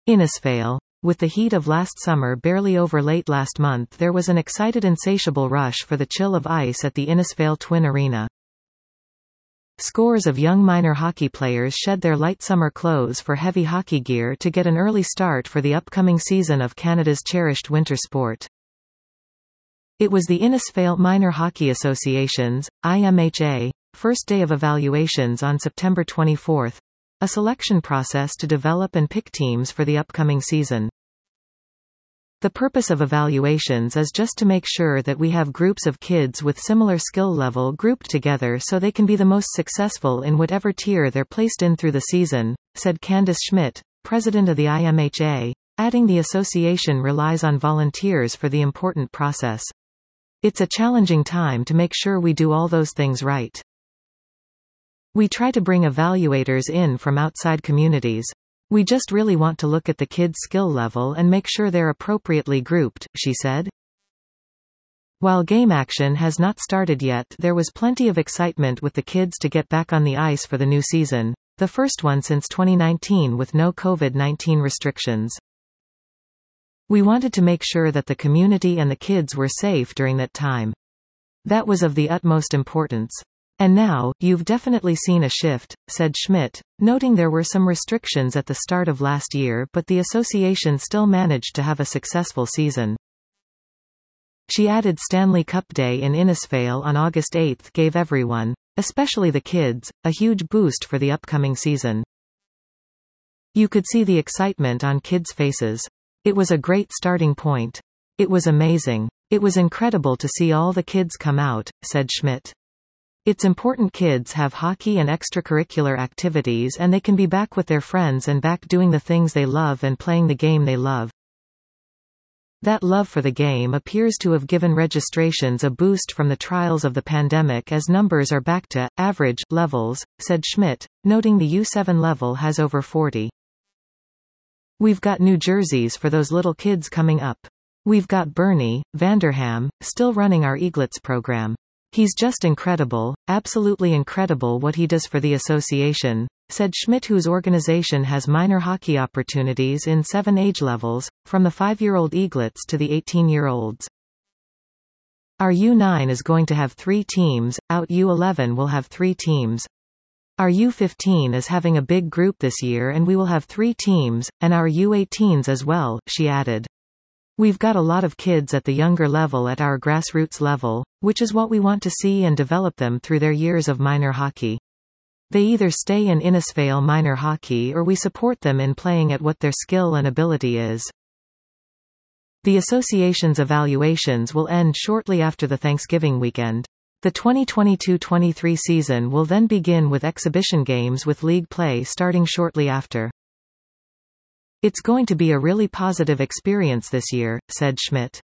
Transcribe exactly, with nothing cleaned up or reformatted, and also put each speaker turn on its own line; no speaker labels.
Innisfail. With the heat of last summer barely over late last month, there was an excited insatiable rush for the chill of ice at the Innisfail Twin Arena. Scores of young minor hockey players shed their light summer clothes for heavy hockey gear to get an early start for the upcoming season of Canada's cherished winter sport. It was the Innisfail Minor Hockey Association's, I M H A, first day of evaluations on September twenty-fourth, a selection process to develop and pick teams for the upcoming season. The purpose of evaluations is just to make sure that we have groups of kids with similar skill level grouped together so they can be the most successful in whatever tier they're placed in through the season, said Candice Schmidt, president of the I M H A, adding the association relies on volunteers for the important process. It's a challenging time to make sure we do all those things right. We try to bring evaluators in from outside communities. We just really want to look at the kids' skill level and make sure they're appropriately grouped, she said. While game action has not started yet, there was plenty of excitement with the kids to get back on the ice for the new season, the first one since twenty nineteen with no COVID nineteen restrictions. We wanted to make sure that the community and the kids were safe during that time. That was of the utmost importance. And now, you've definitely seen a shift, said Schmidt, noting there were some restrictions at the start of last year but the association still managed to have a successful season. She added Stanley Cup Day in Innisfail on August eighth gave everyone, especially the kids, a huge boost for the upcoming season. You could see the excitement on kids' faces. It was a great starting point. It was amazing. It was incredible to see all the kids come out, said Schmidt. It's important kids have hockey and extracurricular activities and they can be back with their friends and back doing the things they love and playing the game they love. That love for the game appears to have given registrations a boost from the trials of the pandemic as numbers are back to average levels, said Schmidt, noting the U seven level has over forty. We've got new jerseys for those little kids coming up. We've got Bernie Vanderham, still running our Eaglets program. He's just incredible, absolutely incredible what he does for the association, said Schmidt, whose organization has minor hockey opportunities in seven age levels, from the five-year-old Eaglets to the eighteen-year-olds. Our U nine is going to have three teams, out U eleven will have three teams. Our U fifteen is having a big group this year and we will have three teams, and our U eighteens as well, she added. We've got a lot of kids at the younger level at our grassroots level, which is what we want to see and develop them through their years of minor hockey. They either stay in Innisfail minor hockey or we support them in playing at what their skill and ability is. The association's evaluations will end shortly after the Thanksgiving weekend. The twenty twenty-two twenty-three season will then begin with exhibition games with league play starting shortly after. It's going to be a really positive experience this year, said Schmidt.